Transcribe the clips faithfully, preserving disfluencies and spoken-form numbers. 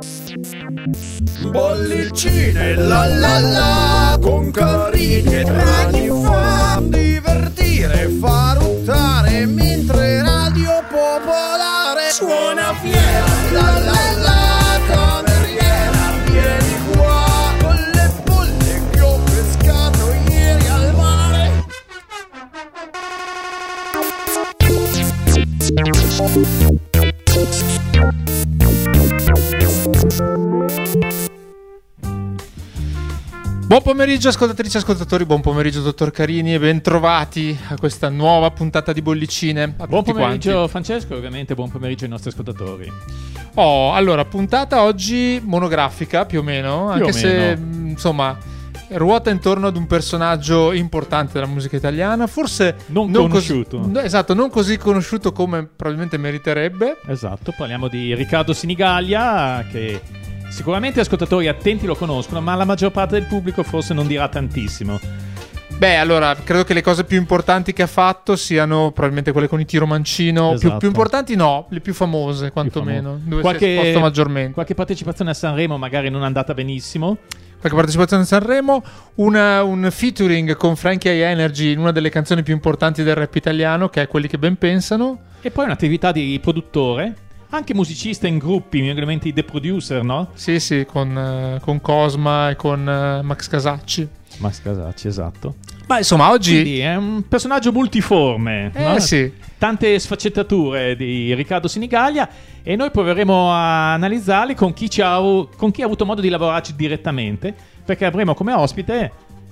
Bollicine la la la, con Carini e Draghi fa divertire, fa ruttare, mentre Radio Popolare suona fiera. La la la, cameriera, vieni qua, con le bolle che ho pescato ieri al mare. Buon pomeriggio ascoltatrici e ascoltatori, buon pomeriggio dottor Carini e ben trovati a questa nuova puntata di Bollicine. A buon pomeriggio quanti. Francesco, ovviamente buon pomeriggio ai nostri ascoltatori. Oh, allora, puntata oggi monografica più o meno, più anche o se meno. insomma ruota intorno ad un personaggio importante della musica italiana, forse non, non conosciuto. Così, no, esatto, non così conosciuto come probabilmente meriterebbe. Esatto, parliamo di Riccardo Sinigaglia, che sicuramente gli ascoltatori attenti lo conoscono, ma la maggior parte del pubblico forse non dirà tantissimo. Beh, allora, credo che le cose più importanti che ha fatto siano probabilmente quelle con i Tiro Mancino. Esatto. Più, più importanti no, le più famose quantomeno, dove qualche, si è esposto maggiormente. Qualche partecipazione a Sanremo magari non è andata benissimo. Qualche partecipazione a Sanremo, una, un featuring con Frankie High Energy in una delle canzoni più importanti del rap italiano, che è Quelli che ben pensano. E poi un'attività di produttore, anche musicista in gruppi, mi vengono in mente i The Producer, no? Sì, sì, con, uh, con Cosma e con uh, Max Casacci. Max Casacci, esatto. Ma insomma, oggi... Quindi è un personaggio multiforme, eh, no? sì. Tante sfaccettature di Riccardo Sinigaglia, e noi proveremo a analizzarli con chi, ci ha, con chi ha avuto modo di lavorarci direttamente, perché avremo come ospite...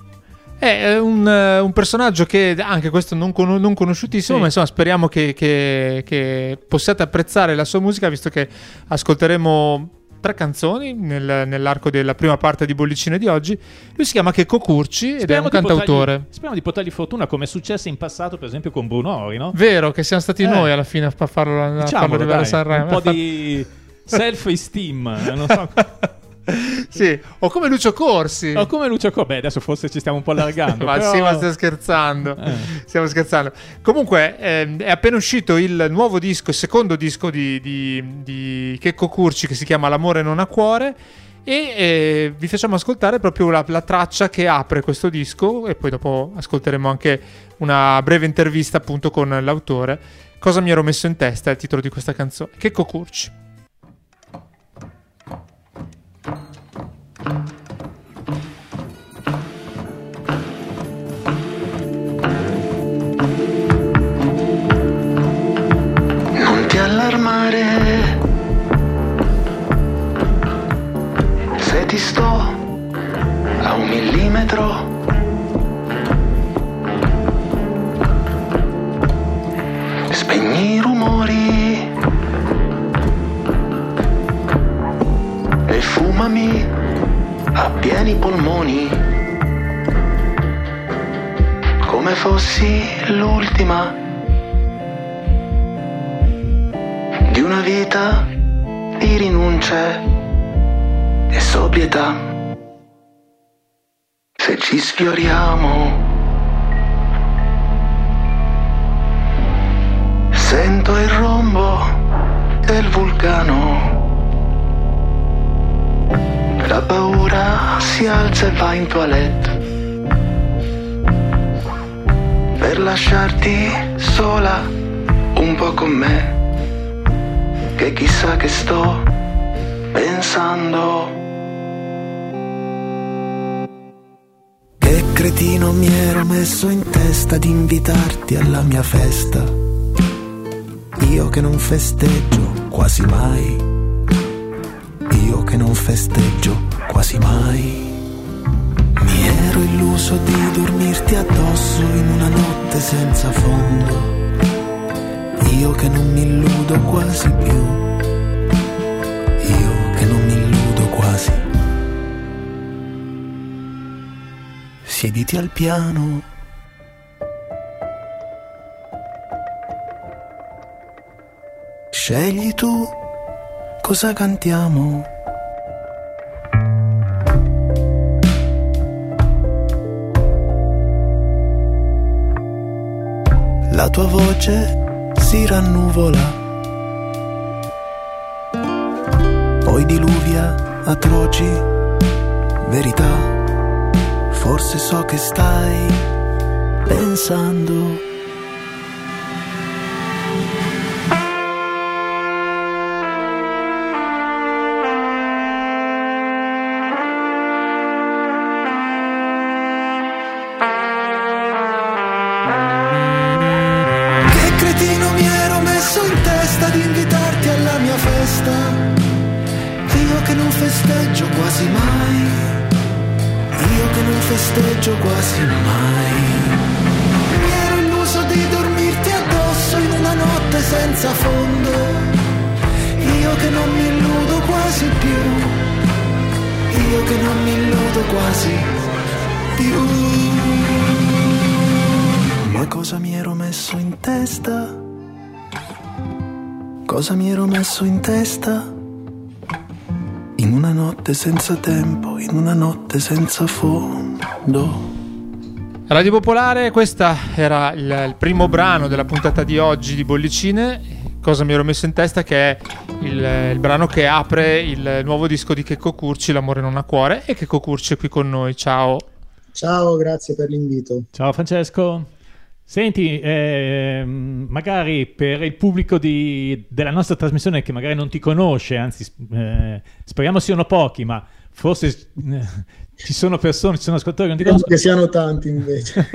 È un, uh, un personaggio che anche questo non, con- non conosciutissimo, sì. Ma insomma speriamo che, che, che possiate apprezzare la sua musica, visto che ascolteremo tre canzoni nel, nell'arco della prima parte di Bollicine di oggi. Lui si chiama Checco Curci ed speriamo è un cantautore. Potergli, speriamo di potergli fortuna, come è successo in passato per esempio con Bruno Ori, no? Vero, che siamo stati eh. noi alla fine a farlo, a Diciamolo, farlo arrivare dai, a Sanremo. Un po' di self-esteem, non so... Sì, o come Lucio Corsi. O come Lucio Corsi. Beh, adesso forse ci stiamo un po' allargando. Ma però... sì, ma stiamo scherzando. Eh. Stiamo scherzando. Comunque, eh, è appena uscito il nuovo disco, il secondo disco di, di, di Checco Curci, che si chiama L'amore non ha cuore. E eh, vi facciamo ascoltare proprio la, la traccia che apre questo disco. E poi dopo ascolteremo anche una breve intervista appunto con l'autore. Cosa mi ero messo in testa è il titolo di questa canzone. Checco Curci. Non ti allarmare se ti sto a un millimetro. Spegni i rumori e fumami a pieni polmoni, come fossi l'ultima di una vita di rinunce e sobrietà. Se ci sfioriamo, sento il rombo del vulcano. La paura si alza e va in toilette per lasciarti sola un po' con me, che chissà che sto pensando. Che cretino mi ero messo in testa di invitarti alla mia festa, io che non festeggio quasi mai. Io che non festeggio quasi mai. Mi ero illuso di dormirti addosso in una notte senza fondo. Io che non mi illudo quasi più. Io che non mi illudo quasi. Siediti al piano. Scegli tu cosa cantiamo. La tua voce si rannuvola, poi poi diluvia atroci verità. Forse so che stai pensando. Festeggio quasi mai, io che non festeggio quasi mai. Mi ero illuso di dormirti addosso in una notte senza fondo, io che non mi illudo quasi più, io che non mi illudo quasi più. Ma cosa mi ero messo in testa? Cosa mi ero messo in testa? In una notte senza tempo, in una notte senza fondo. Radio Popolare, questo era il, il primo brano della puntata di oggi di Bollicine. Cosa mi ero messo in testa, che è il, il brano che apre il nuovo disco di Checco Curci, L'amore non ha cuore, e Checco Curci è qui con noi. Ciao. Ciao, grazie per l'invito. Ciao Francesco. Senti, eh, magari per il pubblico di, della nostra trasmissione che magari non ti conosce, anzi eh, speriamo siano pochi, ma forse eh, ci sono persone, ci sono ascoltatori che non ti conoscono. Che siano tanti invece.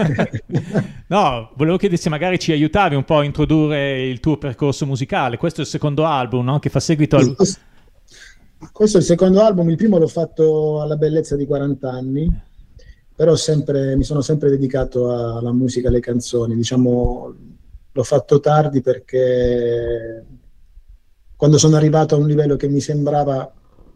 No, volevo chiederti se magari ci aiutavi un po' a introdurre il tuo percorso musicale. Questo è il secondo album, no? Che fa seguito al... Questo è il secondo album, il primo l'ho fatto alla bellezza di quaranta anni. Però sempre, mi sono sempre dedicato alla musica, alle canzoni. Diciamo, l'ho fatto tardi perché quando sono arrivato a un livello che mi sembrava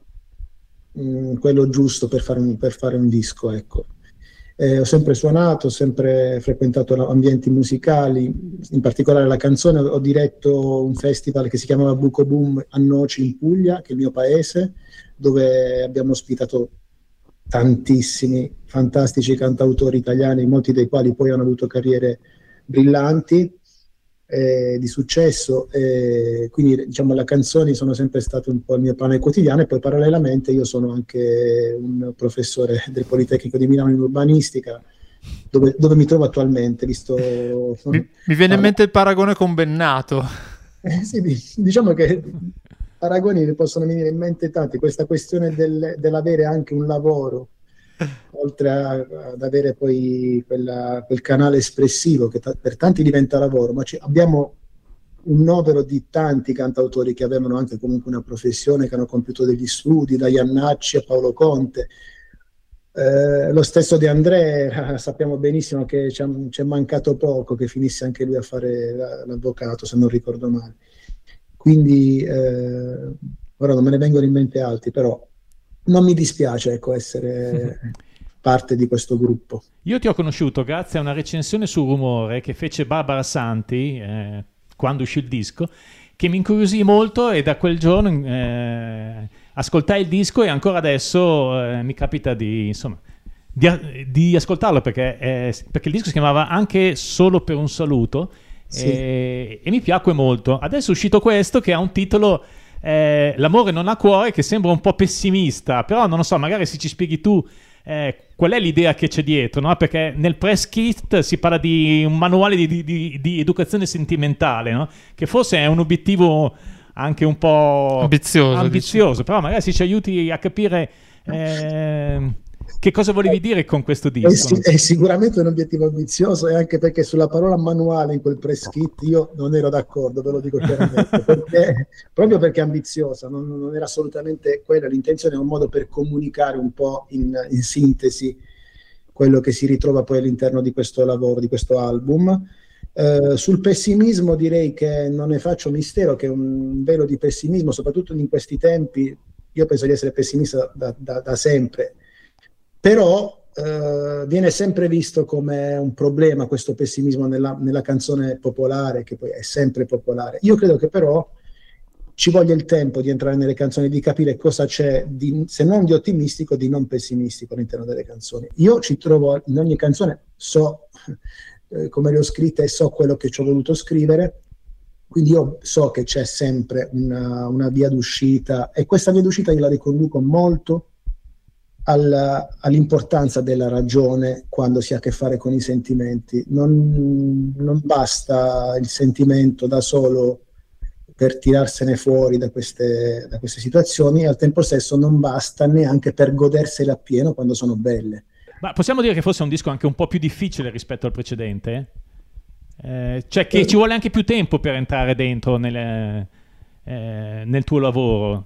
mh, quello giusto per fare un, per fare un disco, ecco. Eh, ho sempre suonato, ho sempre frequentato ambienti musicali, in particolare la canzone. Ho diretto un festival che si chiamava Buco Boom a Noci in Puglia, che è il mio paese, dove abbiamo ospitato tantissimi fantastici cantautori italiani, molti dei quali poi hanno avuto carriere brillanti, eh, di successo, eh, quindi diciamo le canzoni sono sempre state un po' il mio pane quotidiano. E poi parallelamente io sono anche un professore del Politecnico di Milano in urbanistica, dove, dove mi trovo attualmente, visto... Mi, mi viene in mente il paragone con Bennato. Eh, sì, diciamo che paragoni ne possono venire in mente tanti. Questa questione del, dell'avere anche un lavoro, oltre a, ad avere poi quella, quel canale espressivo che ta- per tanti diventa lavoro, ma ci, abbiamo un novero di tanti cantautori che avevano anche comunque una professione, che hanno compiuto degli studi, da Iannacci a Paolo Conte. Eh, lo stesso De André, sappiamo benissimo che ci è mancato poco che finisse anche lui a fare la, l'avvocato, se non ricordo male. Quindi eh, ora non me ne vengono in mente altri, però non mi dispiace, ecco, essere parte di questo gruppo. Io ti ho conosciuto grazie a una recensione su Rumore che fece Barbara Santi eh, quando uscì il disco, che mi incuriosì molto, e da quel giorno eh, ascoltai il disco, e ancora adesso eh, mi capita di, insomma, di, di ascoltarlo, perché, eh, perché il disco si chiamava Anche solo per un saluto. Sì. E, e mi piacque molto. Adesso è uscito questo che ha un titolo eh, L'amore non ha cuore, che sembra un po' pessimista, però non lo so, magari se ci spieghi tu eh, qual è l'idea che c'è dietro, no? Perché nel press kit si parla di un manuale di, di, di, di educazione sentimentale, no? Che forse è un obiettivo anche un po' ambizioso, ambizioso però magari se ci aiuti a capire eh, che cosa volevi dire con questo disco? È, sì, è sicuramente un obiettivo ambizioso, e anche perché sulla parola manuale in quel press kit io non ero d'accordo, ve lo dico chiaramente, perché, proprio perché è ambiziosa, non, non era assolutamente quella l'intenzione, è un modo per comunicare un po' in, in sintesi quello che si ritrova poi all'interno di questo lavoro, di questo album. Uh, sul pessimismo direi che non ne faccio mistero, che è un velo di pessimismo, soprattutto in questi tempi. Io penso di essere pessimista da, da, da sempre, però uh, viene sempre visto come un problema questo pessimismo nella, nella canzone popolare, che poi è sempre popolare. Io credo che però ci voglia il tempo di entrare nelle canzoni, di capire cosa c'è, di, se non di ottimistico, di non pessimistico all'interno delle canzoni. Io ci trovo in ogni canzone, so come le ho scritte e so quello che ci ho voluto scrivere, Quindi io so che c'è sempre una, una via d'uscita, e questa via d'uscita io la riconduco molto al, all'importanza della ragione quando si ha a che fare con i sentimenti. Non, non basta il sentimento da solo per tirarsene fuori da queste, da queste situazioni, e al tempo stesso non basta neanche per godersele appieno quando sono belle. Ma possiamo dire che forse è un disco anche un po' più difficile rispetto al precedente? Eh, cioè che eh. ci vuole anche più tempo per entrare dentro nel, eh, nel tuo lavoro?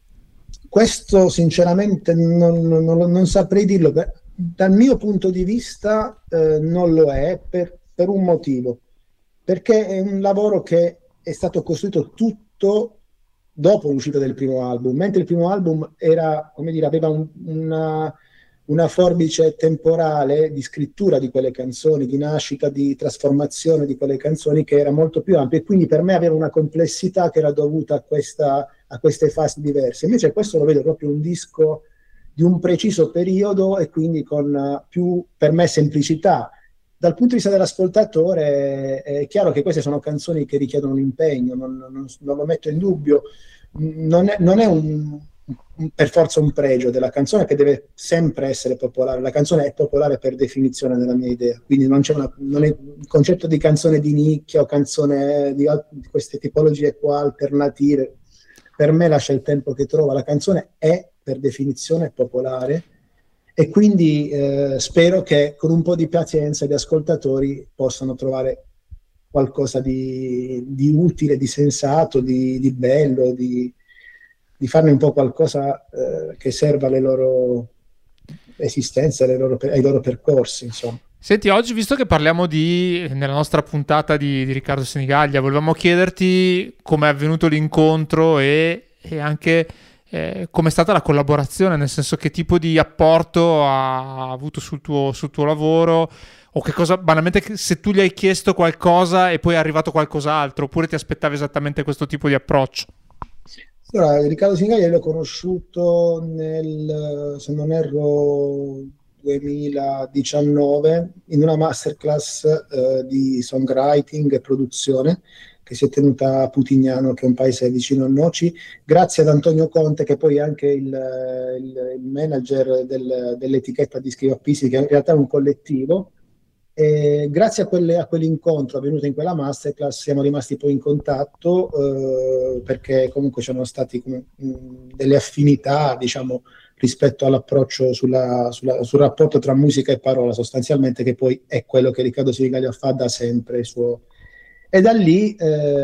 Questo sinceramente non, non, non saprei dirlo. Dal mio punto di vista eh, non lo è, per, per un motivo. Perché è un lavoro che è stato costruito tutto dopo l'uscita del primo album, mentre il primo album era, come dire, aveva un, una, una forbice temporale di scrittura di quelle canzoni, di nascita, di trasformazione di quelle canzoni, che era molto più ampia, e quindi per me aveva una complessità che era dovuta a, questa, a queste fasi diverse. Invece questo lo vedo proprio un disco di un preciso periodo, e quindi con più, per me, semplicità. Dal punto di vista dell'ascoltatore è chiaro che queste sono canzoni che richiedono un impegno, non, non, non lo metto in dubbio. Non è, non è un, un, per forza un pregio della canzone che deve sempre essere popolare. La canzone è popolare per definizione, nella mia idea, quindi non c'è una, non è il concetto di canzone di nicchia o canzone di, di queste tipologie qua alternative. Per me lascia il tempo che trova. La canzone è per definizione popolare, e quindi eh, spero che con un po' di pazienza gli ascoltatori possano trovare qualcosa di, di utile, di sensato, di, di bello, di, di farne un po' qualcosa eh, che serva alle loro esistenze, alle loro, ai loro percorsi, insomma. Senti, oggi, visto che parliamo di, nella nostra puntata di, di Riccardo Senigallia, volevamo chiederti come è avvenuto l'incontro e, e anche Eh, come è stata la collaborazione, nel senso che tipo di apporto ha avuto sul tuo, sul tuo lavoro, o che cosa, banalmente, se tu gli hai chiesto qualcosa e poi è arrivato qualcos'altro, oppure ti aspettavi esattamente questo tipo di approccio? Allora, Riccardo Senigallia l'ho conosciuto nel, se non erro, duemiladiciannove in una masterclass eh, di songwriting e produzione che si è tenuta a Putignano, che è un paese vicino a Noci, grazie ad Antonio Conte, che poi è anche il, il, il manager del, dell'etichetta Dischi Vappisi, che in realtà è un collettivo. E grazie a, quelle, a quell'incontro avvenuto in quella masterclass siamo rimasti poi in contatto, eh, perché comunque c'erano stati come, mh, delle affinità, diciamo, rispetto all'approccio sulla, sulla, sul rapporto tra musica e parola, sostanzialmente, che poi è quello che Riccardo Senigallia fa da sempre, il suo. E da lì,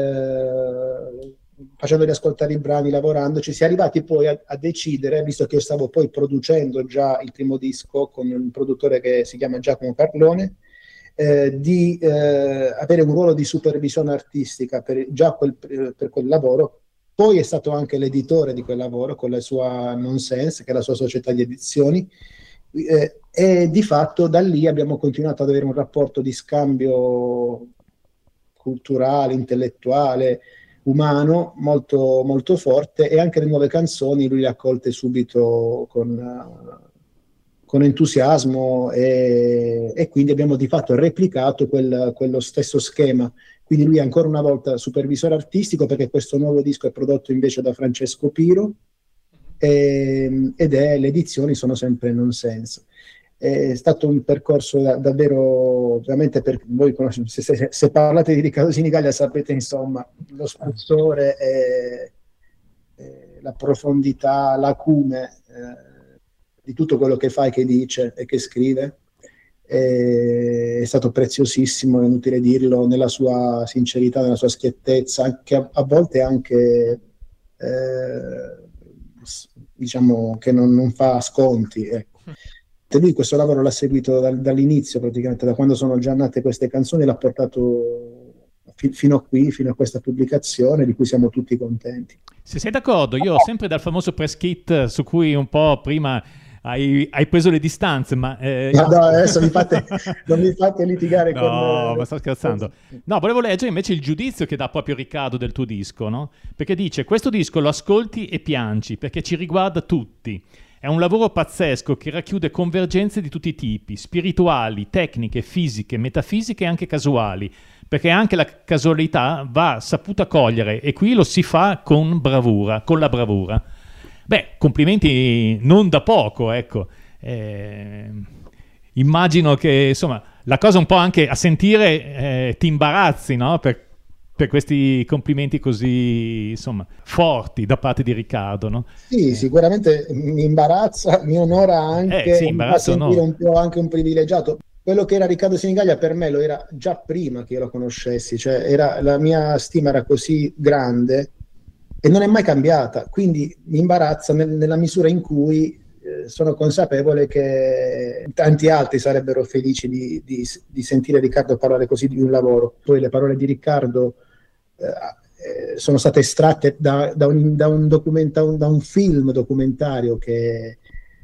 eh, facendoli ascoltare i brani, lavorandoci, si è arrivati poi a, a decidere, visto che io stavo poi producendo già il primo disco con un produttore che si chiama Giacomo Carlone, eh, di eh, avere un ruolo di supervisione artistica per, già quel, per quel lavoro. Poi è stato anche l'editore di quel lavoro con la sua Nonsense, che è la sua società di edizioni, eh, e di fatto da lì abbiamo continuato ad avere un rapporto di scambio culturale, intellettuale, umano molto, molto forte, e anche le nuove canzoni lui le ha accolte subito con, con entusiasmo, e, e quindi abbiamo di fatto replicato quel, quello stesso schema. Quindi lui è ancora una volta supervisore artistico, perché questo nuovo disco è prodotto invece da Francesco Piro, e, ed è, le edizioni sono sempre Nonsense. È stato un percorso da, davvero, veramente, per voi conoscete, se, se, se parlate di Riccardo Senigallia sapete, insomma, lo spessore e, e la profondità, l'acume eh, di tutto quello che fa e che dice e che scrive. E, è stato preziosissimo, è inutile dirlo, nella sua sincerità, nella sua schiettezza, che a, a volte anche eh, diciamo che non, non fa sconti, ecco. Lui questo lavoro l'ha seguito dal, dall'inizio, praticamente da quando sono già nate queste canzoni, l'ha portato fi, fino a qui, fino a questa pubblicazione, di cui siamo tutti contenti. Se sei d'accordo, io sempre dal famoso press kit su cui un po' prima hai, hai preso le distanze, ma... Eh... No, no, adesso mi fate, non mi fate litigare no, con... No, ma sto scherzando. No, volevo leggere invece il giudizio che dà proprio Riccardo del tuo disco, no? Perché dice: questo disco lo ascolti e piangi, perché ci riguarda tutti. È un lavoro pazzesco che racchiude convergenze di tutti i tipi, spirituali, tecniche, fisiche, metafisiche e anche casuali, perché anche la casualità va saputa cogliere, e qui lo si fa con bravura, con la bravura. Beh, complimenti non da poco, ecco. Eh, immagino che, insomma, la cosa un po' anche a sentire eh, ti imbarazzi, no? Per, per questi complimenti così, insomma, forti da parte di Riccardo, no? Sì, eh. sicuramente mi imbarazza, mi onora anche, eh, sì, mi fa sentire no. un po' anche un privilegiato. Quello che era Riccardo Sinigaglia per me lo era già prima che io lo conoscessi, cioè era, la mia stima era così grande e non è mai cambiata, quindi mi imbarazza nel, nella misura in cui eh, sono consapevole che tanti altri sarebbero felici di, di, di sentire Riccardo parlare così di un lavoro. Poi le parole di Riccardo eh, sono state estratte da, da, un, da, un documenta, un, da un film documentario che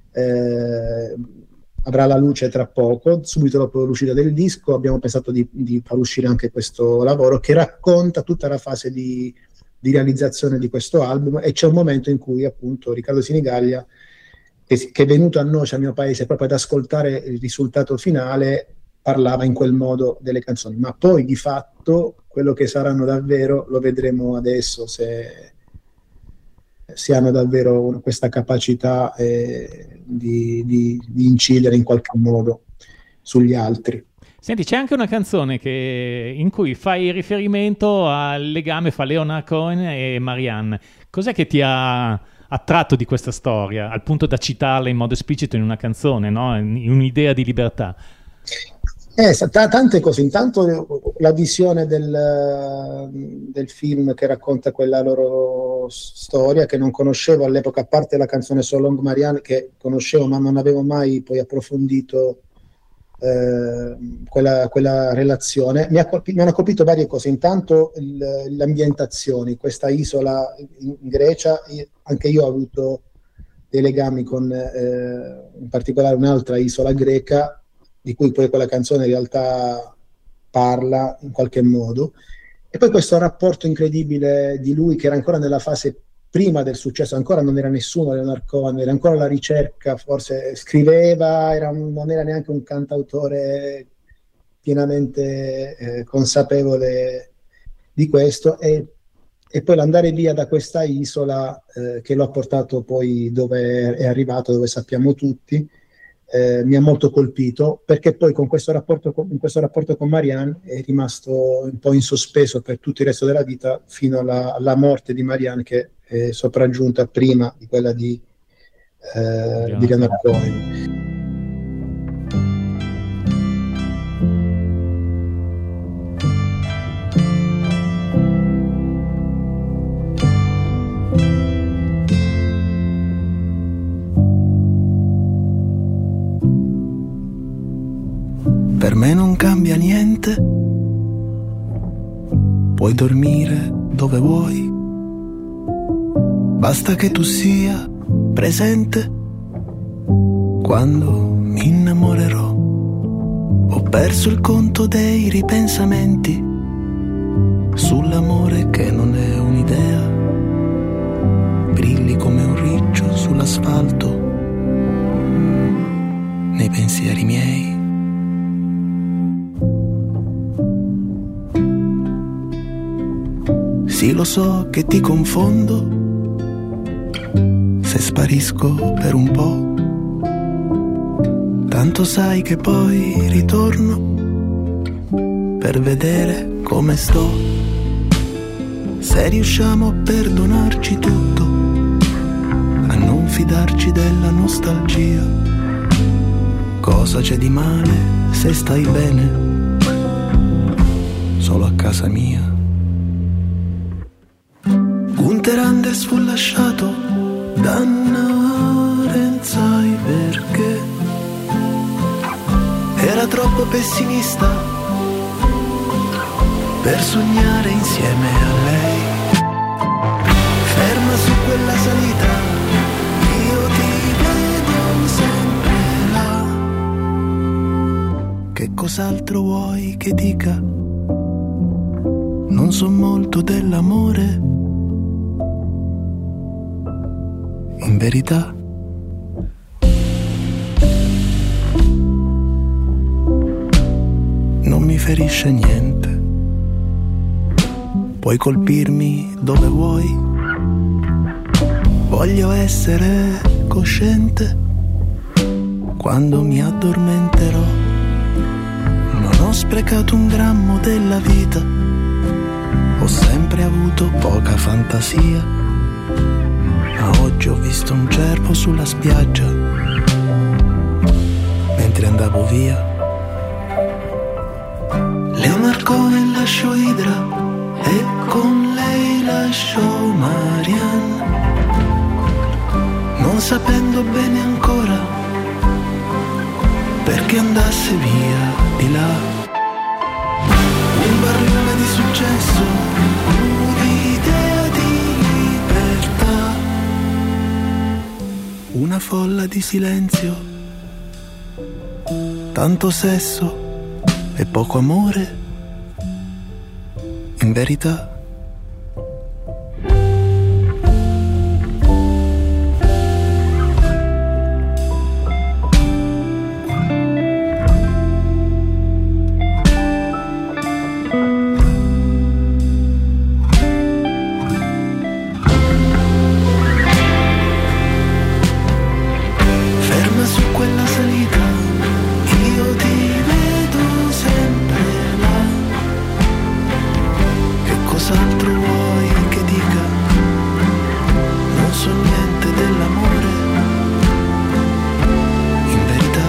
eh, avrà la luce tra poco, subito dopo l'uscita del disco. Abbiamo pensato di, di far uscire anche questo lavoro che racconta tutta la fase di di realizzazione di questo album, e c'è un momento in cui appunto Riccardo Sinigaglia, che, che è venuto a Noce, al mio paese, proprio ad ascoltare il risultato finale, parlava in quel modo delle canzoni, ma poi di fatto quello che saranno davvero lo vedremo adesso, se, se hanno davvero questa capacità eh, di, di, di incidere in qualche modo sugli altri. Senti, c'è anche una canzone che, in cui fai riferimento al legame fra Leonard Cohen e Marianne. Cos'è che ti ha attratto di questa storia, al punto da citarla in modo esplicito in una canzone, no? In un'idea di libertà? Eh, t- tante cose. Intanto la visione del, del film che racconta quella loro storia, che non conoscevo all'epoca, a parte la canzone So Long Marianne, che conoscevo ma non avevo mai poi approfondito Eh, quella, quella relazione. Mi, ha colpito, mi hanno colpito varie cose. Intanto il, le ambientazioni, questa isola in, in Grecia, io, anche io ho avuto dei legami con eh, in particolare un'altra isola greca di cui poi quella canzone in realtà parla in qualche modo, e poi questo rapporto incredibile di lui che era ancora nella fase prima del successo, ancora non era nessuno Leonard Cohen, era ancora la ricerca, forse scriveva, era un, non era neanche un cantautore pienamente eh, consapevole di questo, e, e poi l'andare via da questa isola eh, che lo ha portato poi dove è arrivato, dove sappiamo tutti, eh, mi ha molto colpito, perché poi con questo rapporto con, in questo rapporto con Marianne è rimasto un po' in sospeso per tutto il resto della vita, fino alla, alla morte di Marianne, che è sopraggiunta prima di quella di, eh, di Leonard Cohen. Per me non cambia niente, puoi dormire dove vuoi, basta che tu sia presente quando mi innamorerò. Ho perso il conto dei ripensamenti sull'amore che non è un'idea, brilli come un riccio sull'asfalto nei pensieri miei. Sì, lo so che ti confondo se sparisco per un po', tanto sai che poi ritorno per vedere come sto. Se riusciamo a perdonarci tutto, a non fidarci della nostalgia, cosa c'è di male se stai bene solo a casa mia? Gunther Anders fu lasciato da Arendt, sai perché? Era troppo pessimista per sognare insieme a lei. Ferma su quella salita, io ti vedo sempre là. Che cos'altro vuoi che dica? Non so molto dell'amore, in verità. Non mi ferisce niente puoi colpirmi dove vuoi. Voglio essere cosciente quando mi addormenterò. Non ho sprecato un grammo della vita, ho sempre avuto poca fantasia, ma oggi ho visto un cervo sulla spiaggia mentre andavo via. Leo Marcone lasciò Idra e con lei lasciò Marianne, non sapendo bene ancora perché andasse via di là. Un barlume di successo, un'idea di libertà, una folla di silenzio, tanto sesso e poco amore, in verità. Ferma su quella salita, io ti vedo sempre là. Che cos'altro vuoi che dica? Non so niente dell'amore, in verità.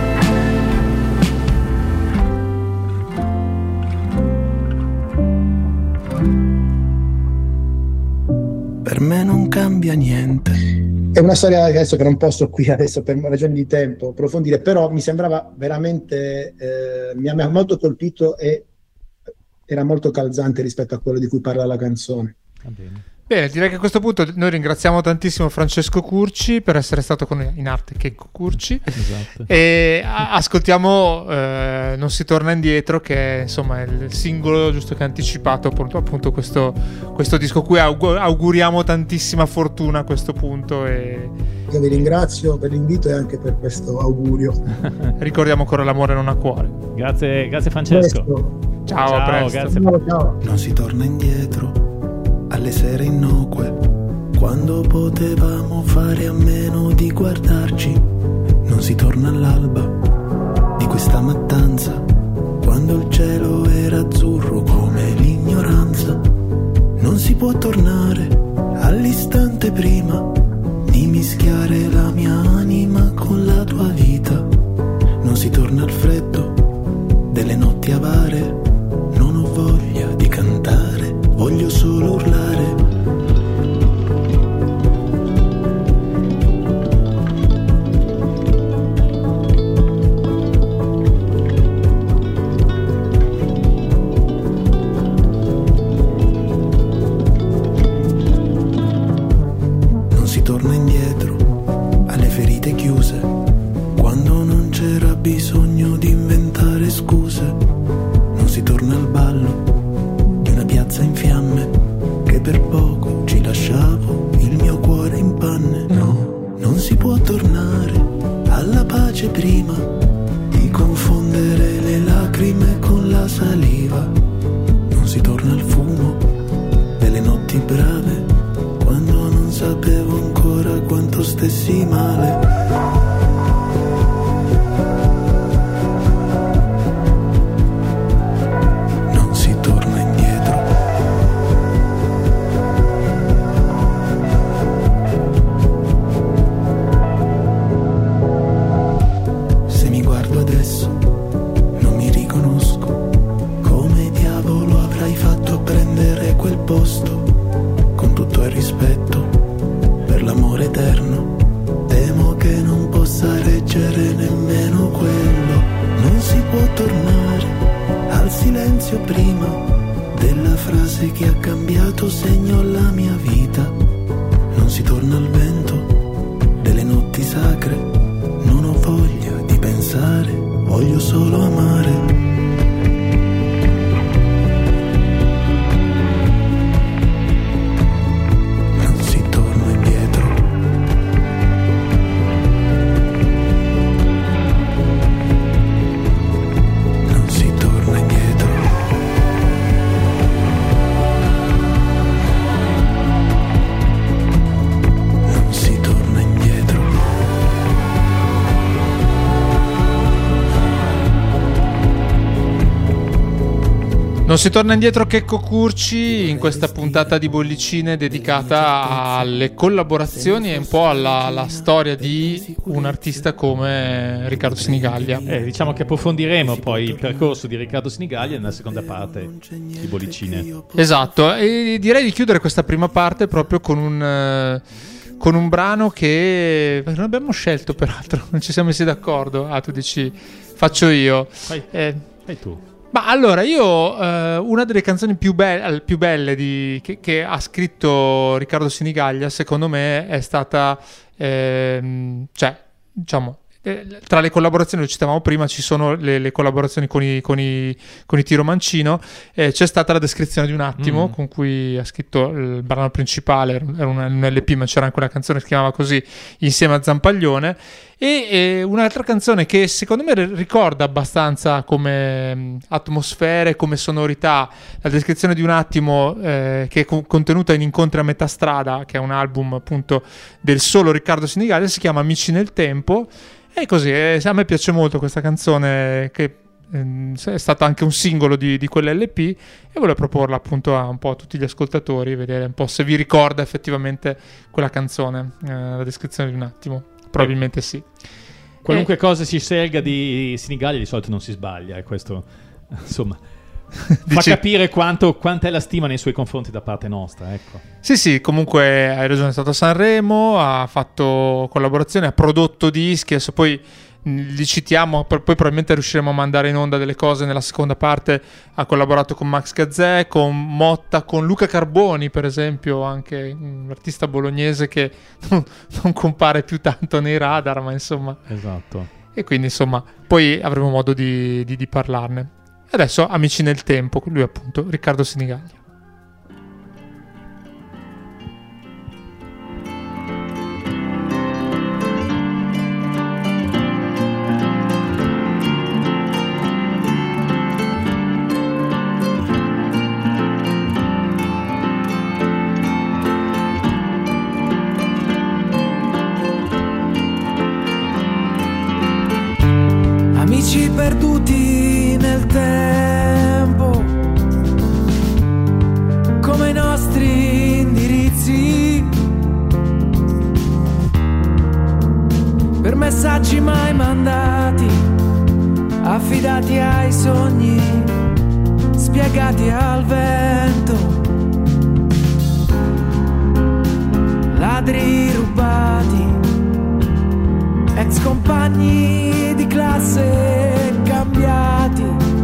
Per me non cambia niente. È una storia adesso che non posso qui adesso per ragioni di tempo approfondire, però mi sembrava veramente, eh, mi ha molto colpito e era molto calzante rispetto a quello di cui parla la canzone. Va bene. Bene, direi che a questo punto noi ringraziamo tantissimo Francesco Curci per essere stato con noi in arte Checco Curci. Esatto. E a- ascoltiamo eh, Non si torna indietro, che è insomma il singolo giusto che ha anticipato appunto, appunto questo, questo disco, cui aug- auguriamo tantissima fortuna a questo punto e Io vi ringrazio per l'invito e anche per questo augurio. ricordiamo ancora l'amore non ha cuore. Grazie, grazie Francesco. Presto. Ciao, Ciao, a presto. grazie. Ciao, ciao. Non si torna indietro alle sere innocue, quando potevamo fare a meno di guardarci. Non si torna all'alba di questa mattanza, quando il cielo era azzurro come l'ignoranza. Non si può tornare all'istante prima di mischiare la mia anima con la tua vita. Non si torna al freddo delle notti avare, non ho voglia di cantare, voglio solo urlare. Non si torna indietro alle ferite chiuse, quando non c'era bisogno di inventare scuse. Non si torna al ballo di una piazza in fiamme, che per poco ci lasciavo il mio cuore in panne. No, non si può tornare alla pace prima di confondere le lacrime con la saliva. Non si torna al fumo delle notti brave, quando non sapevo ancora quanto stessi male. Non si torna indietro Checco Curci in questa puntata di Bollicine dedicata alle collaborazioni e un po' alla, alla storia di un artista come Riccardo Sinigaglia. Eh, diciamo che approfondiremo poi il percorso di Riccardo Sinigaglia nella seconda parte di Bollicine. Esatto, e direi di chiudere questa prima parte proprio con un... con un brano che non abbiamo scelto, peraltro non ci siamo messi d'accordo. Ah, tu dici faccio io. Fai, eh, fai tu. Ma allora io eh, una delle canzoni più, be- più belle di, che, che ha scritto Riccardo Sinigaglia, secondo me, è stata ehm, cioè diciamo tra le collaborazioni, lo citavamo prima, ci sono le, le collaborazioni con i, con i, con i Tiro Mancino, eh, c'è stata la descrizione di un attimo mm. con cui ha scritto il brano principale, era un, un L P ma c'era anche una canzone che si chiamava così, insieme a Zampaglione, e eh, un'altra canzone che secondo me ricorda abbastanza come mh, atmosfere, come sonorità, la descrizione di un attimo eh, che è co- contenuta in Incontri a metà strada, che è un album appunto del solo Riccardo Sinigaglia, si chiama Amici nel tempo. E così, eh, a me piace molto questa canzone, che ehm, è stata anche un singolo di, di quell'L P, e volevo proporla appunto a un po' a tutti gli ascoltatori, vedere un po' se vi ricorda effettivamente quella canzone, eh, la descrizione di un attimo. Probabilmente sì. Qualunque e... cosa si scelga di Sinigaglia di solito non si sbaglia, e questo insomma fa Dici... capire quanto, quanta è la stima nei suoi confronti da parte nostra, ecco. Sì, sì, comunque hai ragione, è stato a Sanremo, ha fatto collaborazioni, ha prodotto dischi, adesso poi li citiamo, poi probabilmente riusciremo a mandare in onda delle cose nella seconda parte. Ha collaborato con Max Gazzè, con Motta, con Luca Carboni per esempio, anche un artista bolognese che non, non compare più tanto nei radar, ma insomma. Esatto. E quindi insomma poi avremo modo di, di, di parlarne. Adesso Amici nel tempo, lui appunto Riccardo Sinigaglia. Amici perduti nel tempo, come i nostri indirizzi, per messaggi mai mandati, affidati ai sogni, spiegati al vento, ladri rubati, ex compagni di classe cambiati,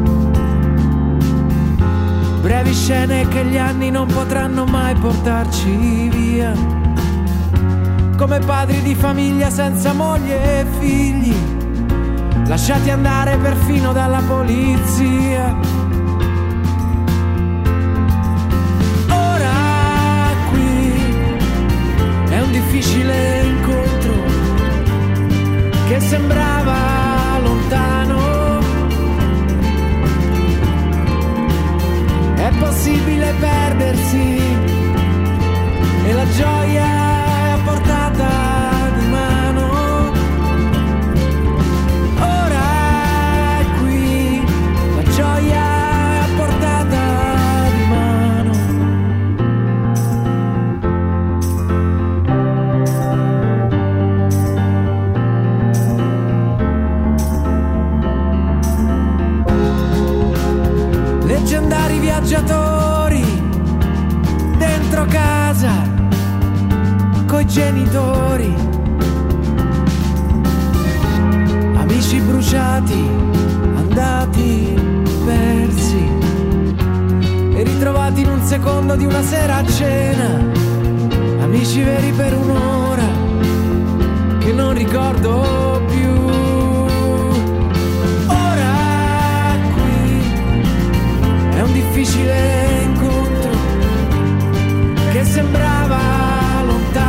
brevi scene che gli anni non potranno mai portarci via, come padri di famiglia senza moglie e figli, lasciati andare perfino dalla polizia. Ora qui è un difficile incontro che sembrava lontano, è possibile perdersi e la gioia è a portata di mano. Ora è qui, la gioia è a portata di mano. Leggendari viaggiatori dentro casa coi genitori, amici bruciati, andati persi e ritrovati in un secondo di una sera a cena, amici veri per un'ora che non ricordo più. Ora qui è un difficile incontro che sembrava lontano.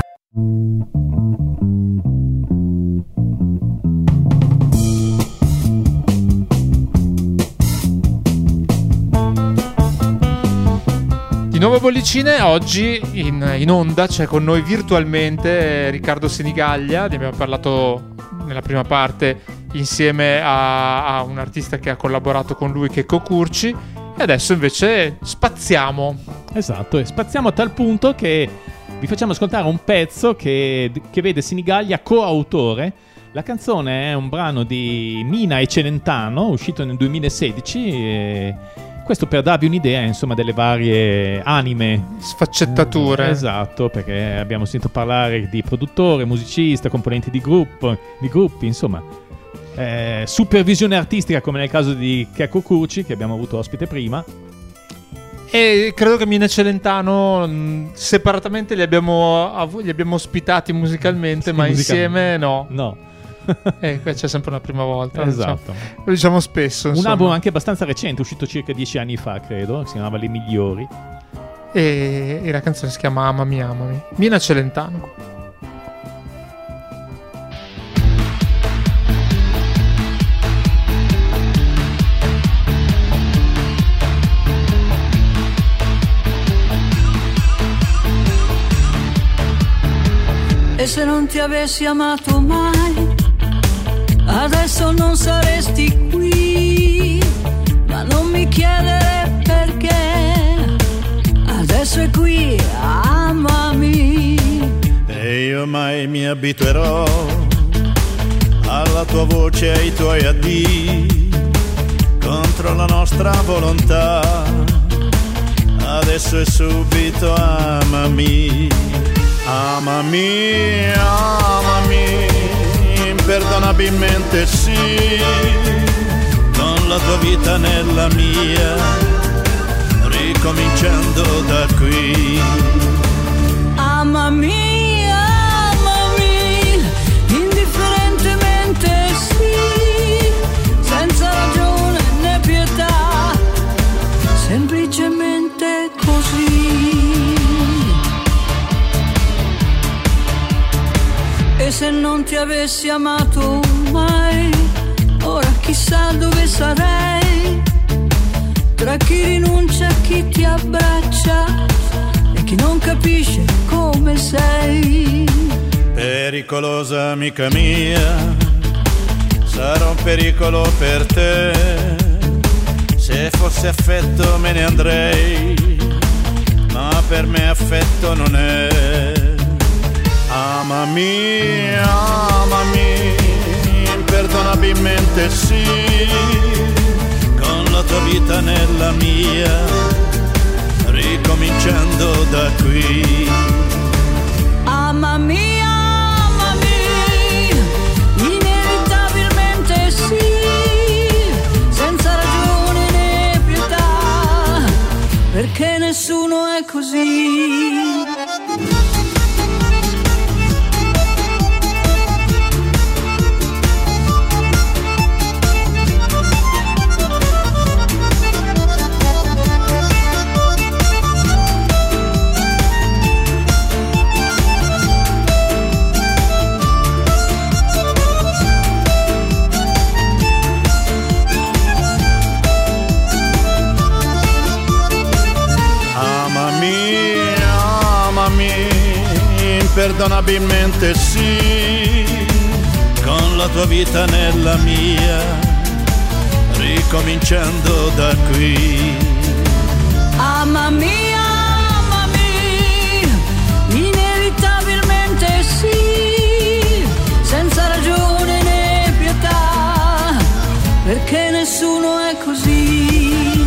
Di nuovo Bollicine, oggi in, in onda c'è con noi virtualmente Riccardo Sinigaglia, ne abbiamo parlato nella prima parte insieme a, a un artista che ha collaborato con lui, Checco Curci, E adesso invece spaziamo. Esatto, e spaziamo a tal punto che vi facciamo ascoltare un pezzo che, che vede Sinigaglia coautore. La canzone è un brano di Mina e Celentano, uscito nel duemilasedici, e questo per darvi un'idea, insomma, delle varie anime, sfaccettature. Eh, esatto, perché abbiamo sentito parlare di produttore, musicista, componenti di gruppo, di gruppi, insomma, eh, supervisione artistica, come nel caso di Checco Curci, che abbiamo avuto ospite prima. E credo che Mina e Celentano mh, separatamente li abbiamo, av- li abbiamo ospitati musicalmente, sì, ma musicalmente. insieme no. No. E qui c'è sempre una prima volta. Esatto. Diciamo. Lo diciamo spesso. Un insomma. album anche abbastanza recente, uscito circa dieci anni fa, credo, si chiamava Le Migliori. E, e la canzone si chiama Amami Amami. Mina Celentano. E se non ti avessi amato mai, adesso non saresti qui. Ma non mi chiedere perché, adesso è qui, amami. E io mai mi abituerò alla tua voce e ai tuoi addii, contro la nostra volontà. Adesso è subito, amami. Amami, amami, imperdonabilmente sì, con la tua vita nella mia, ricominciando da qui. Amami, amami, indifferentemente sì, senza ragione né pietà, semplicemente così. E se non ti avessi amato mai, ora chissà dove sarei, tra chi rinuncia, chi ti abbraccia e chi non capisce come sei. Pericolosa amica mia, sarò un pericolo per te, se fosse affetto me ne andrei, ma per me affetto non è. Amami, amami, imperdonabilmente sì, con la tua vita nella mia, ricominciando da qui. Amami, amami, inevitabilmente sì, senza ragione né pietà, perché nessuno è così. Perdonabilmente sì, con la tua vita nella mia, ricominciando da qui. Amami, amami, inevitabilmente sì, senza ragione né pietà, perché nessuno è così.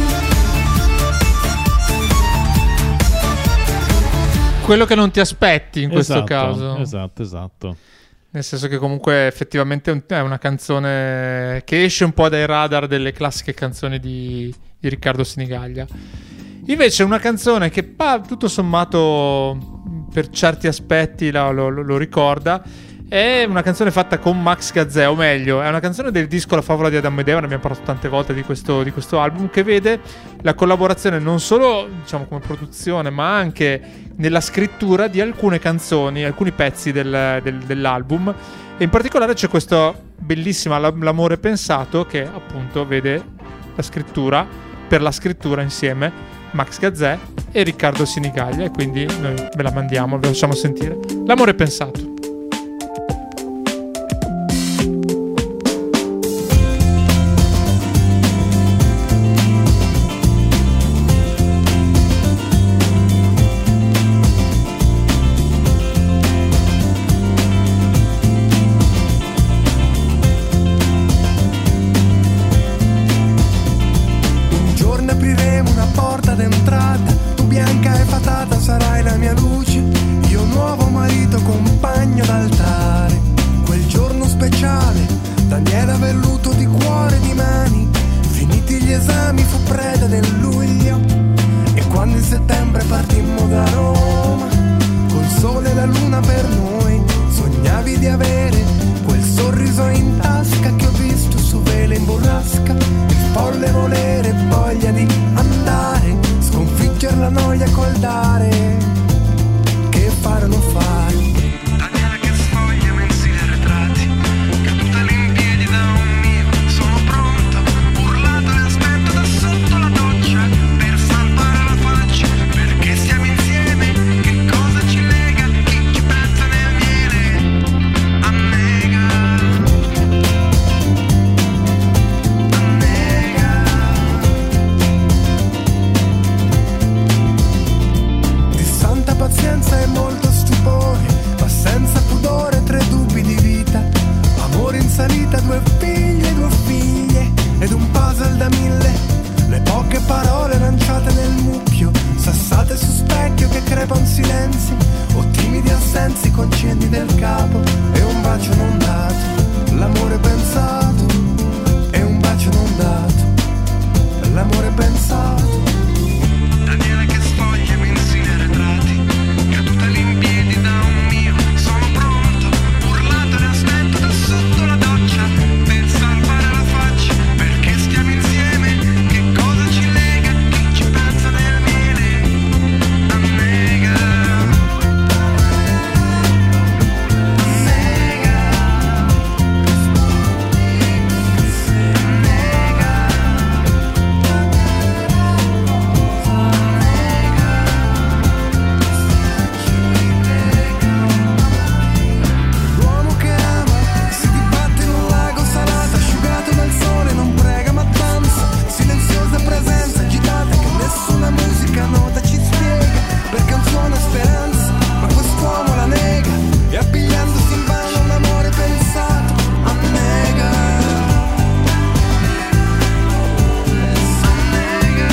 Quello che non ti aspetti in questo Esatto, caso. Esatto, esatto. Nel senso che comunque effettivamente è un- è una canzone che esce un po' dai radar delle classiche canzoni di, di Riccardo Sinigaglia. Invece una canzone che pa, tutto sommato per certi aspetti la- lo, lo- lo ricorda, è una canzone fatta con Max Gazzè, o meglio è una canzone del disco La favola di Adamo ed Eva, ne abbiamo parlato tante volte di questo, di questo album, che vede la collaborazione non solo, diciamo, come produzione, ma anche nella scrittura di alcune canzoni, alcuni pezzi del- del- dell'album. E in particolare c'è questa bellissima La- L'amore pensato, che appunto vede la scrittura, per la scrittura insieme Max Gazzè e Riccardo Sinigaglia, e quindi noi ve la mandiamo, ve la facciamo sentire. L'amore pensato. provinciale, Daniela velluto di cuore e di mani. Finiti gli esami fu preda del luglio, e quando in settembre partimmo da Roma, col sole e la luna per noi, sognavi di avere quel sorriso in tasca che ho visto su vele in burrasca, il folle volere, voglia di andare, sconfiggere la noia col dare, che fare o non fare. Daniela che sfoglia mensili arretrati, caduta lì in piedi da un mio, sono pronta, urlato e aspetto da sotto la doccia, per salvare la faccia, perché siamo insieme, che cosa ci lega, chi ci pensa nel miele, annega, annega. Di santa pazienza e molto stupore, ma senza pudore, tre dubbi di vita, amore in salita, due figli e due figlie, ed un puzzle da mille, le poche parole lanciate nel mucchio, sassate su specchio che crepa un silenzio, o timidi assensi con cenni del capo, e un bacio non dato, l'amore pensato, e un bacio non dato, l'amore pensato. Daniela che sfoglia mensili arretrati, caduta lì in piedi da un mio, sono pronto, urlato e aspetto da sotto la doccia, per salvare la faccia, perché stiamo insieme, che cosa ci lega, chi ci pensa nel miele, annega, l'uomo che ama si dibatte in un lago salato, asciugato dal sole, non prega ma danza, silenziosa presenza agitata che nessuna musica nota ci spiega, perché un suono è speranza, ma quest'uomo la nega, e abbigliandosi in vano un amore pensato, annega, annega,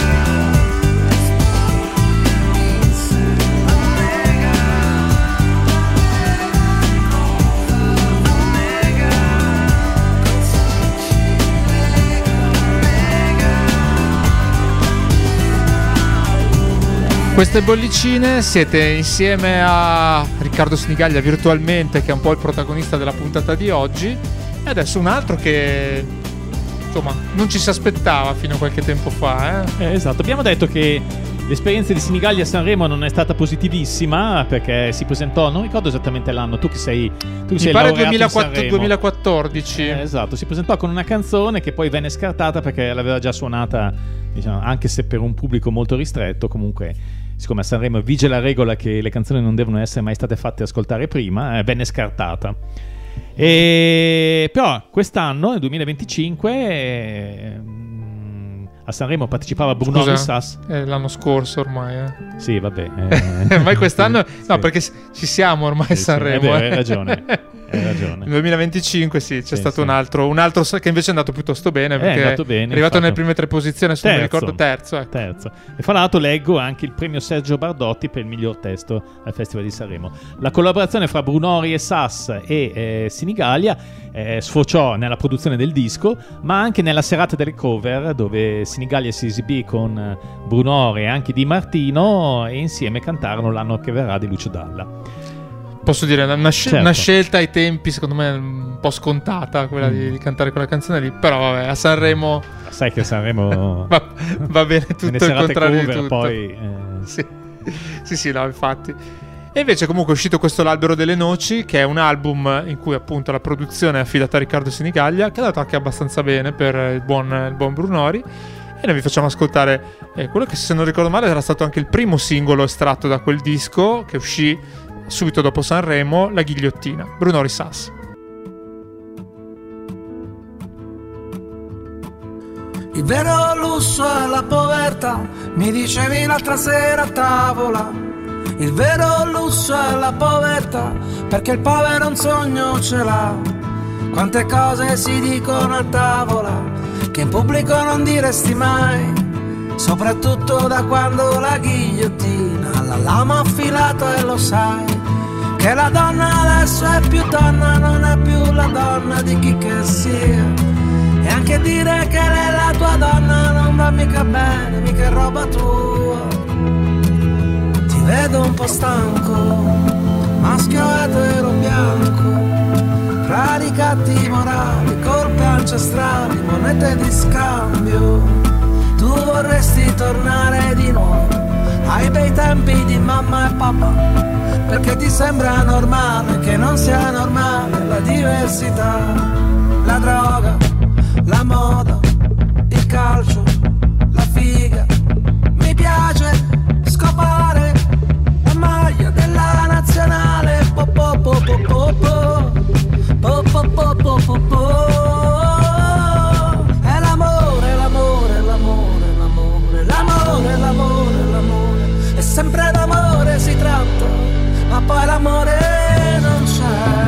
Queste bollicine siete insieme a Riccardo Sinigaglia virtualmente, che è un po' il protagonista della puntata di oggi, e adesso un altro che insomma non ci si aspettava fino a qualche tempo fa, eh? Eh, esatto, abbiamo detto che l'esperienza di Sinigaglia a Sanremo non è stata positivissima perché si presentò, non ricordo esattamente l'anno, tu che sei tu che Mi sei pare laureato in duemilaquattro Sanremo. duemilaquattordici. Eh, esatto, si presentò con una canzone che poi venne scartata perché l'aveva già suonata, diciamo, anche se per un pubblico molto ristretto. Comunque, siccome a Sanremo vige la regola che le canzoni non devono essere mai state fatte ascoltare prima, eh, venne scartata. E però quest'anno, nel duemilaventicinque, eh, a Sanremo partecipava Bruno Scusa, Rissas. è l'anno scorso ormai, eh. Sì, vabbè. Eh, Ormai quest'anno sì, no, sì. perché s- ci siamo ormai a Sì, sì, Sanremo, è vero, eh. hai ragione, hai ragione. Nel duemilaventicinque sì, c'è Sì, stato sì. un altro un altro sa- che invece è andato piuttosto bene, È perché andato bene, è arrivato infatti. nelle prime tre posizioni, adesso non mi Terzo. ricordo, terzo, ecco. Terzo. E fra l'altro leggo anche il premio Sergio Bardotti per il miglior testo al Festival di Sanremo. La collaborazione fra Brunori e Sass e eh, Sinigaglia eh, sfociò nella produzione del disco, ma anche nella serata delle cover, dove Sinigaglia si esibì con eh, Brunori e anche Di Martino, e insieme cantarono L'anno che verrà di Lucio Dalla. Posso dire, una, sc- Certo. una scelta ai tempi secondo me un po' scontata, quella di, Mm. di cantare quella canzone lì, però vabbè, a Sanremo Sai che Sanremo va, va bene tutto nelle il serate contrario di cover tutto. poi eh, Sì. sì, sì, no, infatti. E invece comunque è uscito questo L'albero delle noci, che è un album in cui appunto la produzione è affidata a Riccardo Sinigaglia, che è andato anche abbastanza bene per il buon, il buon Brunori. E noi vi facciamo ascoltare eh, quello che, se non ricordo male, era stato anche il primo singolo estratto da quel disco, che uscì subito dopo Sanremo, La ghigliottina, Brunori Sass. Il vero lusso è la povertà, mi dicevi l'altra sera a tavola. Il vero lusso è la povertà, perché il povero un sogno ce l'ha. Quante cose si dicono a tavola, che in pubblico non diresti mai, soprattutto da quando la ghigliottina la lama affilata, e lo sai, che la donna adesso è più donna, non è più la donna di quella donna non va mica bene, mica è roba tua. Ti vedo un po' stanco, maschio etero bianco, tra ricatti morali, colpe ancestrali, monete di scambio. Tu vorresti tornare di nuovo ai bei tempi di mamma e papà, perché ti sembra normale che non sia normale la diversità, la droga, la moda, il calcio, la figa. Mi piace scopare la maglia della nazionale. Po po po po po po po po po po po po. È l'amore, l'amore, l'amore, l'amore, l'amore, l'amore, l'amore. È sempre d'amore si tratta, ma poi l'amore non c'è.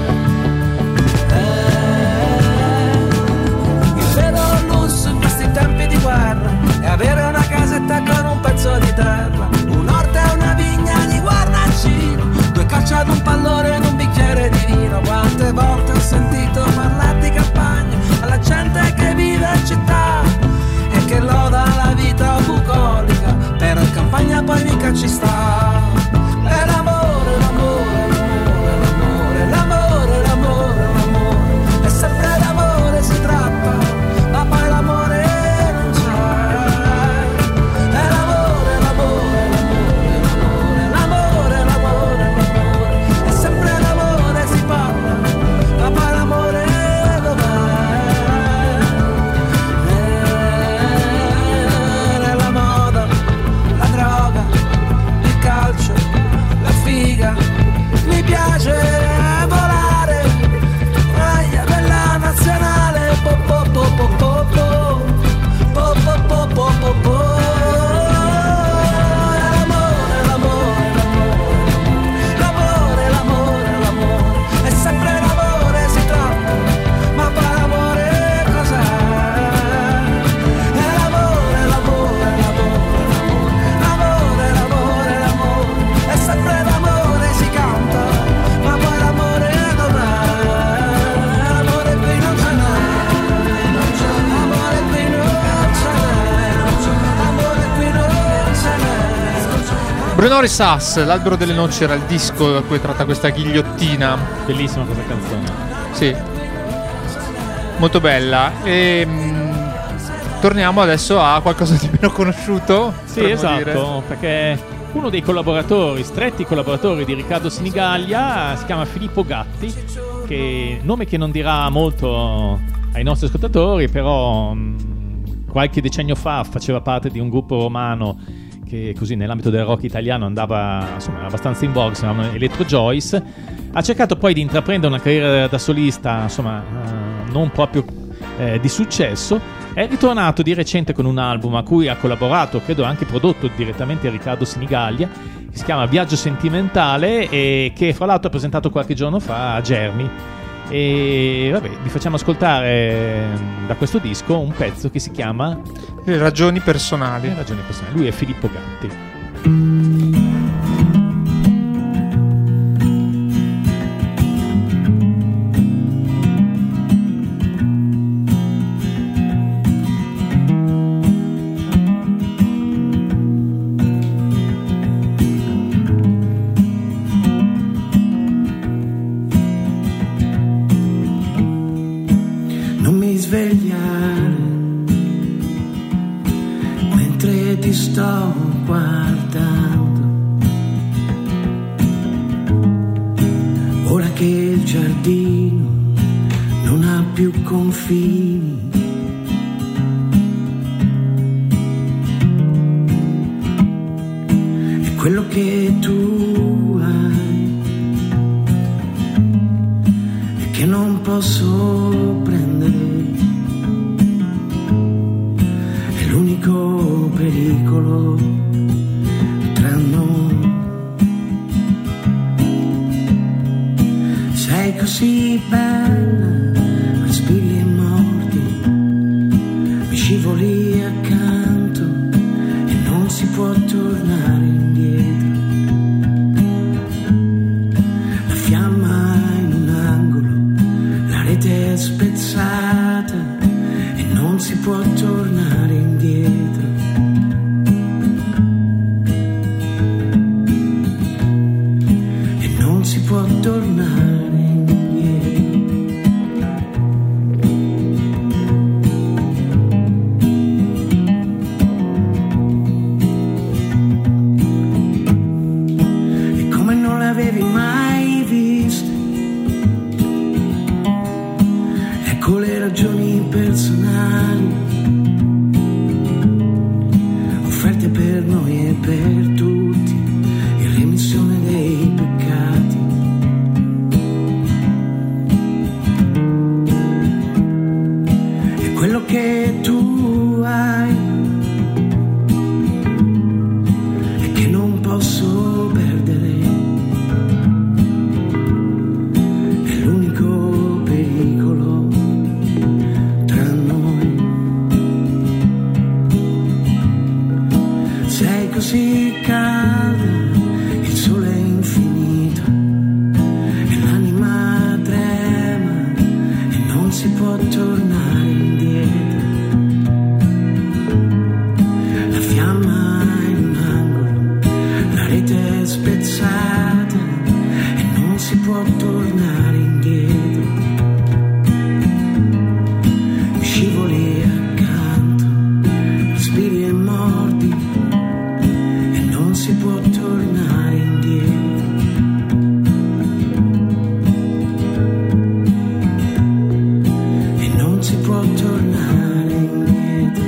Tempi di guerra e avere una casetta con un pezzo di terra, un orto e una vigna di guarnancino, due calci ad un pallone e un bicchiere di vino. Quante volte ho sentito parlare di campagna alla gente che vive in città e che loda la vita bucolica, però in campagna poi mica ci sta. È l'amore, l'amore, l'amore, l'amore, l'amore, l'amore, è sempre d'amore si tratta, ma poi l'amore mi piace volare, maglia della nazionale. Po po po po po po po po po po po po. L'amore, l'amore, l'amore, l'amore, l'amore, è sempre l'amore si tratta, ma poi l'amore cos'è? È l'amore, l'amore, l'amore, l'amore, l'amore, l'amore, è sempre l'amore. Bruno Risas, L'albero delle noci era il disco da cui tratta questa ghigliottina. Bellissima questa canzone. Sì, molto bella. E mh, torniamo adesso a qualcosa di meno conosciuto. Sì, esatto, dire. Perché uno dei collaboratori, stretti collaboratori di Riccardo Sinigaglia, si chiama Filippo Gatti, che nome che non dirà molto ai nostri ascoltatori, però mh, qualche decennio fa faceva parte di un gruppo romano che così nell'ambito del rock italiano andava insomma abbastanza in vogue, si chiamano Electro Joyce. Ha cercato poi di intraprendere una carriera da solista, insomma eh, non proprio eh, di successo. È ritornato di recente con un album a cui ha collaborato, credo anche prodotto direttamente Riccardo Sinigaglia, che si chiama Viaggio Sentimentale e che fra l'altro ha presentato qualche giorno fa a Germi. E vabbè, vi facciamo ascoltare da questo disco un pezzo che si chiama Le ragioni personali. Le ragioni personali. Lui è Filippo Gatti. Sto guardando, ora che il giardino non ha più confini, è quello che tu hai e che non posso prendere. L'unico pericolo tra noi. Sei così bella, respiri e morti, mi scivoli accanto e non si può tornare indietro. La fiamma in un angolo, la rete è spezzata e non non si può tornare indietro. E non si può tornare indietro. E come non l'avevi mai visto, ecco le ragioni personali offerte per noi e per tutti, in remissione dei peccati. E quello che tu hai e che non posso perdere è l'unico pericolo tra noi. Sei così calda, il sole è infinito e l'anima trema e non si può tornare indietro. La fiamma in un angolo, la rete è spezzata e non si può tornare indietro. Mi scivoli accanto, respiri e mordi e non si può tornare indietro. E non si può tornare indietro.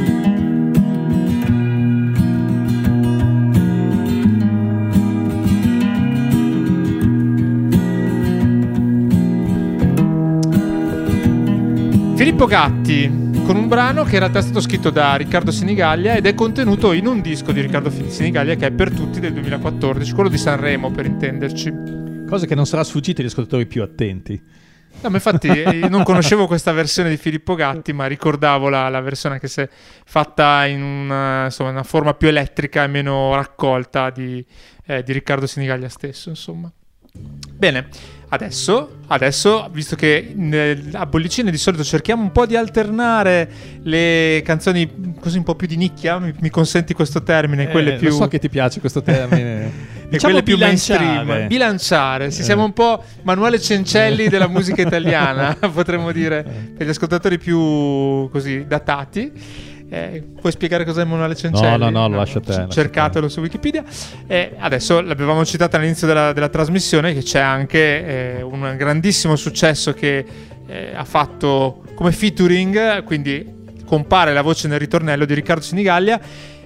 Filippo Gatti con un brano che in realtà è stato scritto da Riccardo Sinigallia ed è contenuto in un disco di Riccardo Sinigallia che è Per tutti del duemilaquattordici, quello di Sanremo per intenderci. Cosa che non sarà sfuggita agli ascoltatori più attenti. No, ma infatti io non conoscevo questa versione di Filippo Gatti, ma ricordavo la, la versione anche se fatta in una, insomma, una forma più elettrica e meno raccolta di, eh, di Riccardo Sinigallia stesso, insomma. Bene, adesso, adesso visto che nel, a Bollicine di solito cerchiamo un po' di alternare le canzoni così un po' più di nicchia, mi, mi consenti questo termine, Eh, quelle più... Lo so che ti piace questo termine. e Diciamo quelle più bilanciare. mainstream, bilanciare, sì, Eh. siamo un po' Manuele Cencelli della musica italiana, potremmo dire, per gli ascoltatori più così datati. Eh, puoi spiegare cos'è Manuele Cencelli? No, no, no, lo lascio a te, c- lascio cercatelo a te. su Wikipedia. Eh, adesso l'avevamo citata all'inizio della, della trasmissione, che c'è anche eh, un grandissimo successo che eh, ha fatto come featuring, quindi compare la voce nel ritornello di Riccardo Sinigallia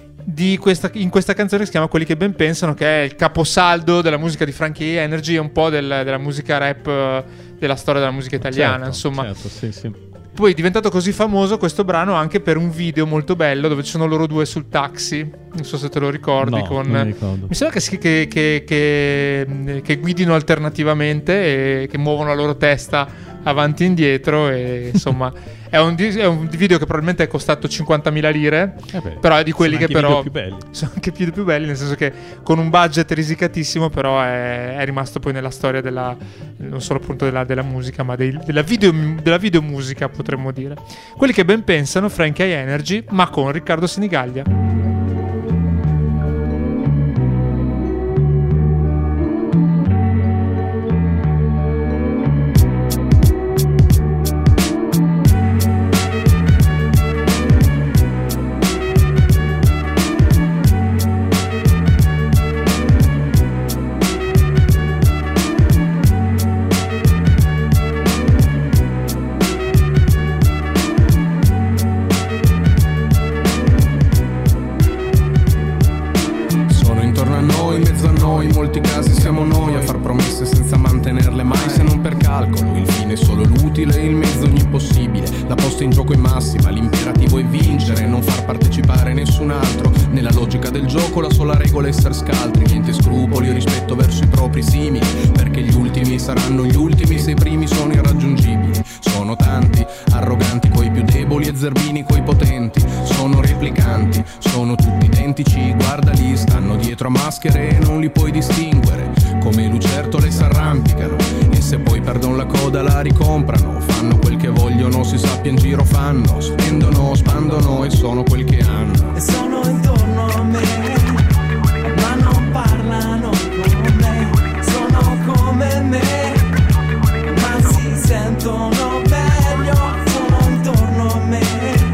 di questa, in questa canzone che si chiama Quelli che ben pensano, che è il caposaldo della musica di Frankie Energy e un po' del, della musica rap eh, della storia della musica italiana, Certo, insomma. certo, sì, sì. Poi è diventato così famoso questo brano anche per un video molto bello dove ci sono loro due sul taxi, non so se te lo ricordi, No, con... non mi ricordo. mi sembra che, si- che, che, che, che guidino alternativamente e che muovono la loro testa avanti e indietro e insomma è, un, di- è un video che probabilmente è costato cinquantamila lire, Eh beh, però è di quelli sono che anche però video più belli. sono anche più, più belli, nel senso che con un budget risicatissimo, però è, è rimasto poi nella storia della, non solo appunto della, della musica, ma dei, della, video, della videomusica, potremmo dire. Quelli che ben pensano, Frankie Energy, ma con Riccardo Sinigallia. in gioco è massima, l'imperativo è vincere, non far partecipare nessun altro. Nella logica del gioco la sola regola è essere scaltri, niente scrupoli o rispetto verso i propri simili, perché gli ultimi saranno gli ultimi se i primi sono irraggiungibili. Sono tanti, arroganti coi più deboli e zerbini coi potenti, sono replicanti, sono tutti identici, guardali, stanno dietro a maschere e non li puoi distinguere, come lucertole s'arrampicano e se poi perdono la coda la ricomprano, fanno quel che vogliono non si sappia in giro fanno, spendono, spandono e sono quel che hanno. E sono intorno a me, ma non parlano con me. Sono come me, ma si sentono meglio. Sono intorno a me,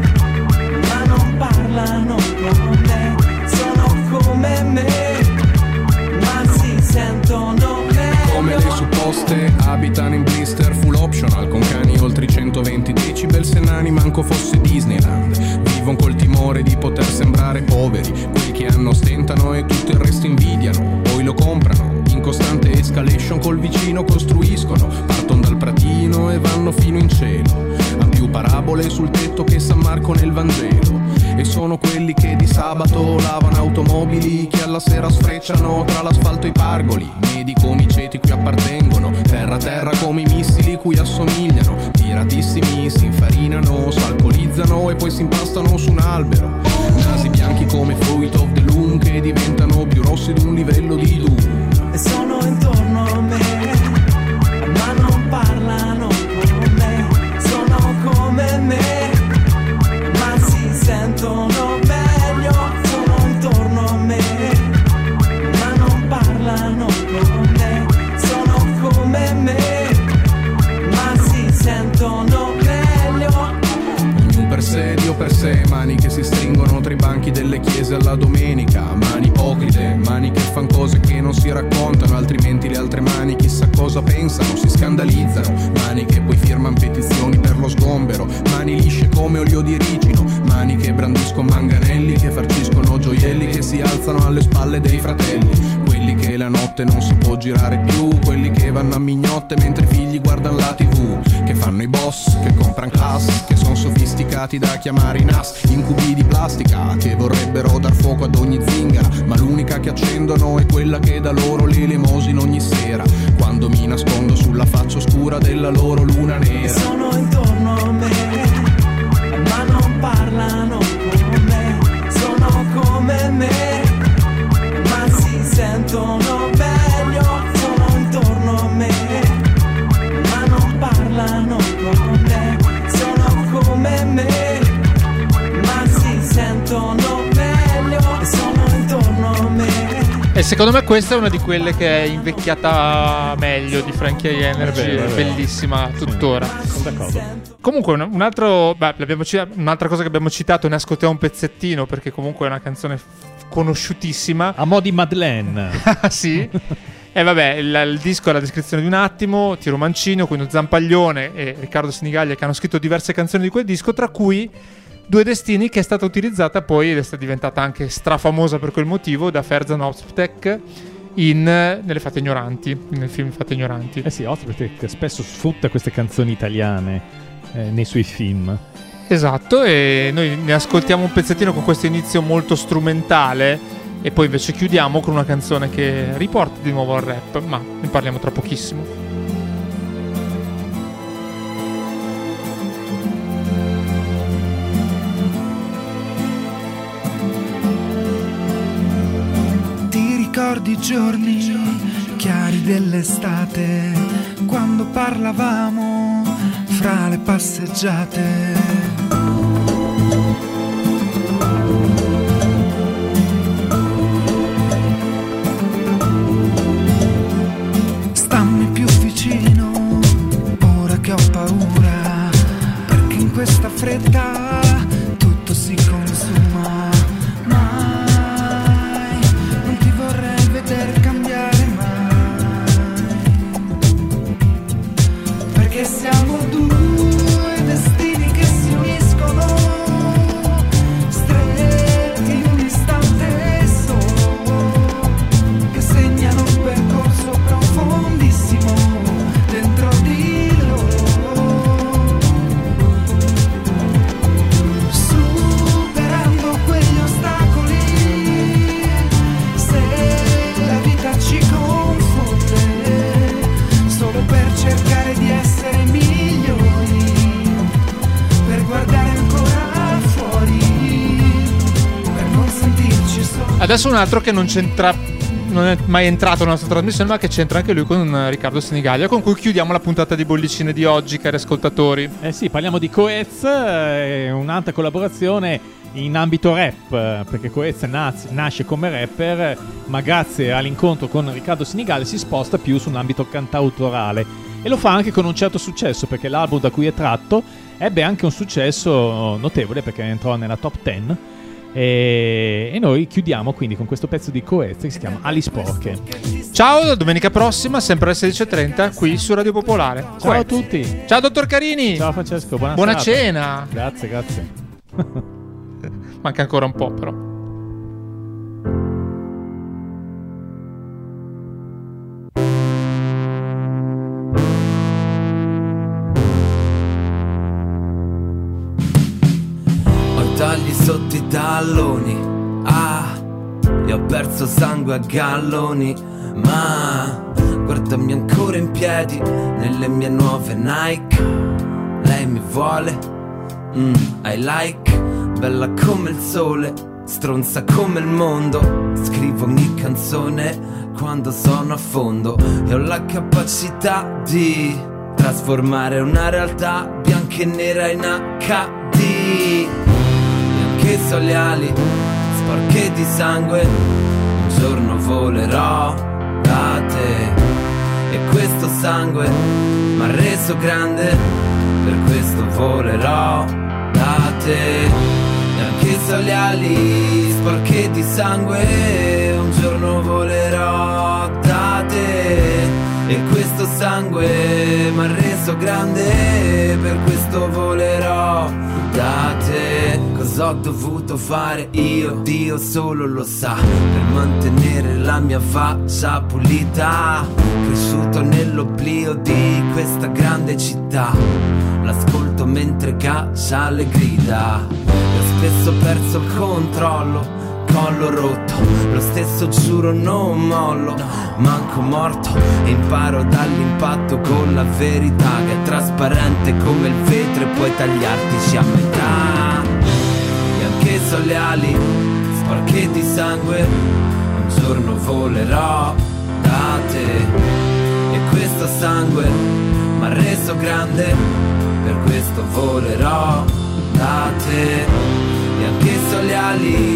ma non parlano con me. Sono come me, ma si sentono meglio. Come le supposte abitano in blister full optional, con cani oltre i centoventi decibel, se nani manco fosse Disneyland. Vivono col timore di poter sembrare poveri, quelli che hanno stentano e tutto il resto invidiano, poi lo comprano. In costante escalation col vicino costruiscono, partono dal pratino e vanno fino in cielo. Han più parabole sul tetto che San Marco nel Vangelo. E sono quelli che di sabato lavano automobili, che alla sera sfrecciano tra l'asfalto e i pargoli. Medi come i ceti cui appartengono, terra terra come i missili cui assomigliano. Tiratissimi si infarinano, s'alcolizzano e poi si impastano su un albero. Nasi bianchi come Fruit of the Loom, che diventano più rossi di un livello di Doom. E sono intorno a me, ma non parlano con me. Sono come me, ma si sentono meglio. Sono intorno a me, ma non parlano con me. Sono come me, ma si sentono meglio. Ognuno per sé, Dio per sé, mani che si stringono tra i banchi delle chiese alla domenica. Mani ipocrite, mani che fan cose che non si raccontano, altrimenti le altre mani chissà cosa pensano, si scandalizzano. Mani che poi firman petizioni per lo sgombero, mani lisce come olio di ricino, mani che brandiscono manganelli, che farciscono gioielli, che si alzano alle spalle dei fratelli, quelli che la notte non si può girare più, quelli che vanno a mignotte mentre i figli guardano la tivù, che fanno i boss, che compran class, che sono sofisticati da chiamare i N A S, incubi di plastica, che vorrebbero dar fuoco ad ogni zingara, ma l'unica che accendono è quella che dà loro l'elemosina ogni sera, quando mi nascondo sulla faccia oscura della loro luna nera. E sono intorno a me, ma non parlano con me. Sono come me, ma si sentono meglio. Sono intorno a me, ma non parlano con me. Sono come me, ma si sentono meglio. E sono intorno a me. E secondo me questa è una di quelle che è invecchiata meglio di Frankie Energy, È vero, è è vero. bellissima tuttora. Sì, sono d'accordo. Comunque un, un altro, beh, l'abbiamo citato, un'altra cosa che abbiamo citato, ne ascoltiamo un pezzettino perché comunque è una canzone f- conosciutissima. A mo' di Madeleine. Ah, sì. E vabbè, il, il disco è la descrizione di un attimo, Tiro Mancino, Quino Zampaglione e Riccardo Sinigaglia, che hanno scritto diverse canzoni di quel disco, tra cui Due Destini, che è stata utilizzata poi ed è stata diventata anche strafamosa per quel motivo da Ferzan Özpetek in Nelle Fate Ignoranti, nel film Fate Ignoranti. Eh sì, Özpetek spesso sfrutta queste canzoni italiane eh, nei suoi film. Esatto, e noi ne ascoltiamo un pezzettino con questo inizio molto strumentale e poi invece chiudiamo con una canzone che riporta di nuovo al rap, ma ne parliamo tra pochissimo. Ricordi i giorni chiari dell'estate, quando parlavamo fra le passeggiate. Stammi più vicino, ora che ho paura, perché in questa fretta tutto si consuma. Per cambiare mai, perché siamo due destini che si uniscono, stretti in un istante solo, che segnano un percorso profondissimo dentro di loro, superando quegli ostacoli. Ci confonde solo per cercare di essere migliori, per guardare ancora fuori, per non sentirci soli. Adesso un altro che non c'entra non è mai entrato nella nostra trasmissione, ma che c'entra anche lui con Riccardo Senigallia, con cui chiudiamo la puntata di Bollicine di oggi, cari ascoltatori. Eh sì, parliamo di Coez, eh, un'altra collaborazione in ambito rap, perché Coez naz- nasce come rapper, ma grazie all'incontro con Riccardo Senigallia si sposta più su un ambito cantautorale, e lo fa anche con un certo successo, perché l'album da cui è tratto ebbe anche un successo notevole, perché entrò nella top dieci. E, e noi chiudiamo quindi con questo pezzo di Coez che si chiama Ali Sporche. Ciao, domenica prossima sempre alle sedici e trenta qui su Radio Popolare. Ciao Coez. a tutti. Ciao dottor Carini. Ciao Francesco, buona, buona serata. cena. Grazie, grazie. Manca ancora un po' però. Tagli sotto i talloni, ah, io ho perso sangue a galloni, ma guardami ancora in piedi nelle mie nuove Nike. Lei mi vuole, mm, I like, bella come il sole, stronza come il mondo. Scrivo ogni canzone quando sono a fondo e ho la capacità di trasformare una realtà bianca e nera in acca di. Che so le ali sporche di sangue, un giorno volerò da te, e questo sangue m'ha reso grande, per questo volerò da te. E anche se le ali sporche di sangue, un giorno volerò da te, e questo sangue m'ha reso grande, per questo volerò da te. Cosa ho dovuto fare io, Dio solo lo sa, per mantenere la mia faccia pulita. Cresciuto nell'oblio di questa grande città, l'ascolto mentre caccia le grida, e ho spesso perso il controllo, collo rotto, lo stesso giuro non mollo, manco morto, e imparo dall'impatto con la verità, che è trasparente come il vetro e puoi tagliartici a metà. E anche se ho le ali sporche di sangue, un giorno volerò da te, e questo sangue m'ha reso grande, per questo volerò da te. E anche se ho le ali